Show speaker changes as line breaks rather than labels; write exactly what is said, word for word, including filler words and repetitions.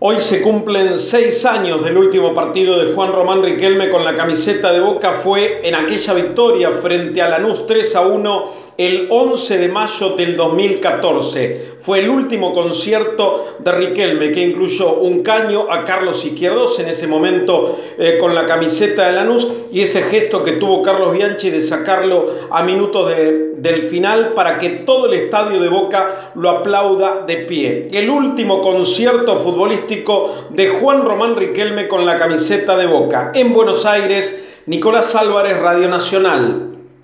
Hoy se cumplen seis años del último partido de Juan Román Riquelme con la camiseta de Boca. Fue en aquella victoria frente a Lanús tres a uno el once de mayo del dos mil catorce. Fue el último concierto de Riquelme, que incluyó un caño a Carlos Izquierdos en ese momento eh, con la camiseta de Lanús, y ese gesto que tuvo Carlos Bianchi de sacarlo a minutos de, del final para que todo el estadio de Boca lo aplauda de pie. El último concierto futbolístico de Juan Román Riquelme con la camiseta de Boca. En Buenos Aires, Nicolás Álvarez, Radio Nacional.